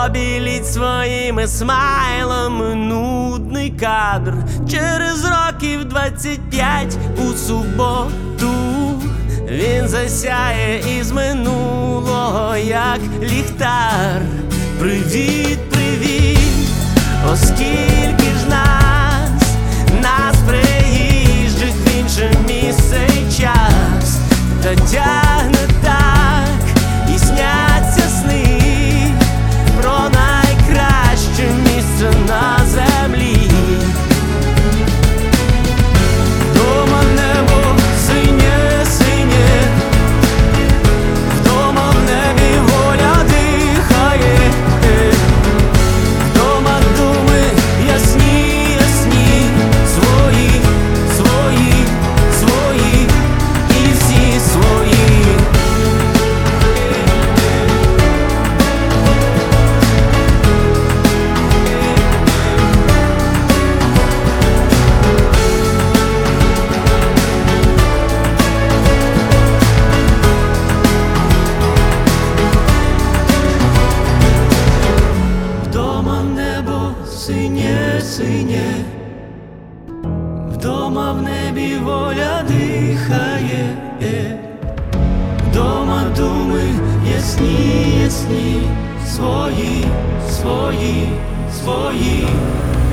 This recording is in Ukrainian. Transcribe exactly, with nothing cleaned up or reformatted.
Побіліть своїми смайлами нудний кадр. Через років двадцять п'ять у суботу він засяє із минулого, як ліхтар. Привіт, привіт, оскільки ж нас, нас приїжджих в інше місце й час, та тягне так, і сняться сни про найкраще місце на землі. Вдома небо синє, синє, вдома в небі воля дихає, вдома думи ясні, ясні, свої, свої, свої і всі свої. Вдома небо синє, синє, вдома в небі воля дихає, вдома думи ясні, ясні, свої, свої, свої.